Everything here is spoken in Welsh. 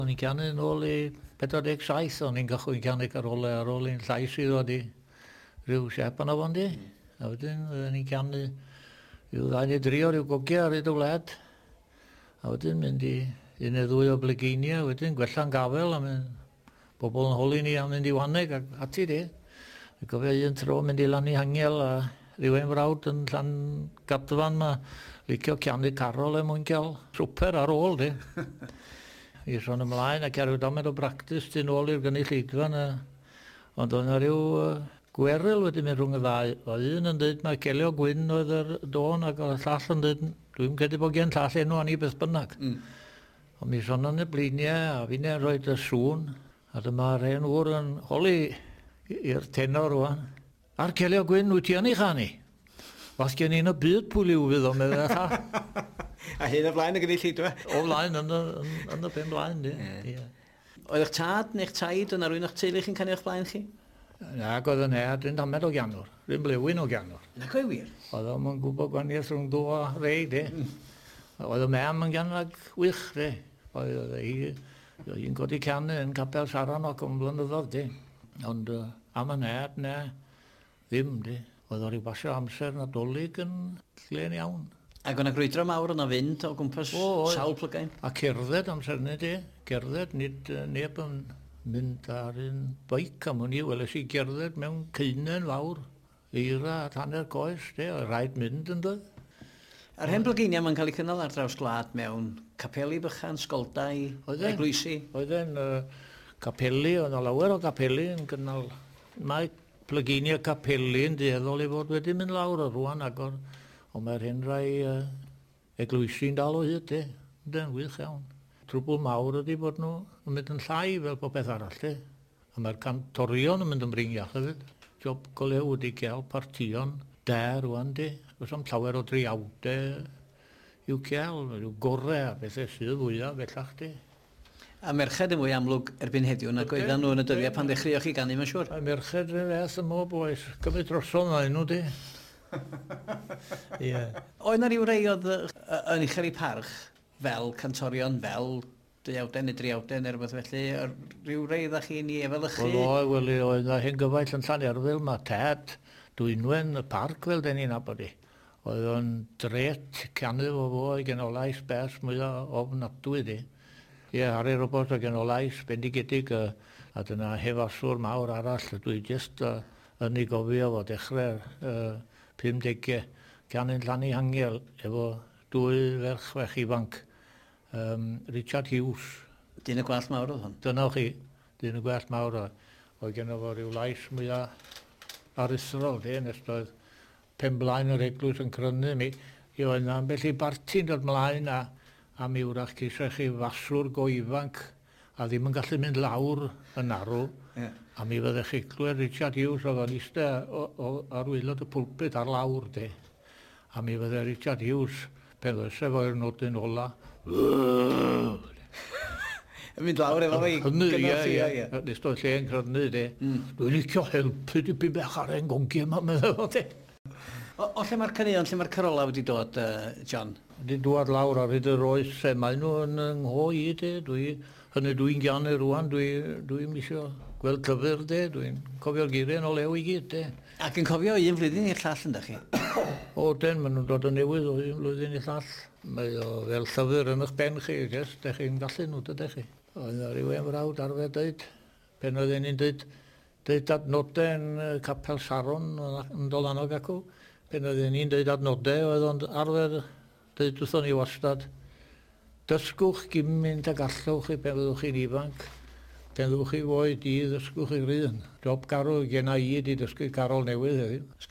O'n i'n canu yn ôl i 47, o'n i'n gychwyn canu ar ôl i'n llais i ddod i rhyw siap yna fo'n di. A wedyn, o'n i'n canu ryw 2 neu 3 o ryw gogia ar hyd y wlad. A wedyn mynd i 1 neu 2 o blegeinia, wedyn gwella'n gafel a mynd bobl yn holi ni am mynd i Waneg ac ati di. Dwi'n cofio un tro mynd i lan i Hangel a rhywun frawd yn Llan Gadfan ma licio canu carol mwyn cael swper ar ôl di. I sôn ymlaen ac ar ryw domed o bractis dyn ôl i'r gynulleidfa na. Ond o'n ryw gwerel wedi mynd rhwng y ddau. O un yn dweud mae Celio Gwyn oedd yr dôn ac o llall yn dweud dwi'n credu bod gen llall enw ani beth bynnag. Ond mi sôn yn y bliniau a fi'n rhoi y sŵn a dyma'r hen wr yn holi i'r tenor rwan. Ar Celio Gwyn wyt ti yn ei chanu? Was gen i'n y byd pwy liw fydd o'n meddwl eich. A hyn o blaen y gynulleidfa? O blaen, yn y pen blaen, di. Oedd eich tad neu'ch taid yn arwyn o'ch teulu chi'n canu o'ch blaen chi? Ac oedd yn ead, dwi'n damed o gianwr. Dwi'n blewyn o gianwr. Na coi wir? Oedd o'n gwybod gwaniaeth rhwng ddo a rei, di. Oedd y mam yn gianwag wych, di. Oedd hi'n godi canu yn Capel Saranog o'n blynyddoedd, di. Ond am yn ead, ne, ddim, di. Oedd o'r i basio amser nadolig yn lle'n iawn. Ac o'na grwydro mawr yna fynd o gwmpas sawl plygain? A cerdded amser ni di. Cerdded, nid neb yn mynd ar un beic am hwnni. Weles i cerdded mewn cynen fawr. Eira a hanner coes, di. Oedd rhaid mynd yn dod. A'r hen blygeinia mae'n cael ei cynnal ar draws gwlad mewn capeli bychan, sgoldau, eglwysi? Oedd e'n capeli, oedd yna lawer o capeli yn cynnal. Mae blygeinia capeli yn dieddol i fod wedi mynd lawr o rwan agor. Ond mae'r hyn rai eglwysi'n dal o hyd, di. Yn wych iawn. Trwbl mawr ydi bod nhw yn mynd yn llai fel popeth arall, di. A mae'r cantorion yn mynd yn bringiach hefyd. Job golew wedi cael partion der rwan, di. Oes am llawer o driawdau i'w cael, rhyw gorau a bethau sydd fwyaf bellach, di. A merched yn fwy amlwg erbyn heddiw na goeddan nhw yn y dyddiau pan ddechreuoch chi ganu, mae'n siŵr? A merched yn res y mob oes. Gymryd drosodd na nhw, di. Oedd na ryw rei oedd yn uchel i parch fel cantorion, fel deuawden neu driawden neu rhywbeth felly, ryw rei ddech chi'n ei efelychu? Oedd na hyn gyfaill yn Llanerfil, mae Ted Dwynwen y parc fel den ni'n abod i. Oedd o'n dret canu o fo i genolais bers mwy o ofnadwy di. Harry Roberts o genolais bendigedig a dyna hefaswr mawr arall. Dwi jyst yn ei gofio fo dechrau 50 canu'n Llan i Hangel efo 2 ferch fech ifanc. Richard Hughes. Dyn y gwallt mawr oedd hwn? Dyna chi, dyn y gwallt mawr oedd. Oedd gen fo ryw lais mwyaf aruthrol, di, nes doedd pen blaen yr eglwys yn crynu mi. Oedd yna ambell i barti'n dod mlaen a mi wrach ceisio chi faswr go ifanc a ddim yn gallu mynd lawr yn arw. A mi fyddech chi clywed Richard Hughes oedd yn eistedd ar wylod y pwlpit ar lawr, di. A mi fydde Richard Hughes, pen ddysau fo'r nodyn ola. Yn mynd lawr efo fi gynnaf chi, ie. Nes doedd lle yn crynu, di. Dwi'n licio helpu di bu bech ar ein gongi yma, meddwl fo, di. O lle mae'r cynnion, lle mae'r carola wedi dod, John? Wedi dod lawr ar hyd yr oes, mae nhw yn ngho i, di. Dwi'n gianu rwan, dwi'n misio gweld llyfr, di. Dwi'n cofio'r geiriau o lew i gyd, di. Ac yn cofio un flwyddyn i'r llall yn chi? O, den, maen nhw'n dod yn newydd o un flwyddyn i'r llall. Mae o fel llyfr yn eich ben chi, jes, da chi'n gallu nhw, dydych chi. Oedd yna rhywun frawd arfer dweud, pen oedd ni'n dweud adnodau yn Capel Saron yn Dolanog acw. Pen oedd ni'n dweud adnodau, oedd o'n arfer dweud wrthon ni wastad, dysgwch gymint a gallwch chi pen fyddwch chi'n ifanc, pen fyddwch chi foed i ddysgwch i rydyn. Job garw genna i di dysgu carol newydd heddiw.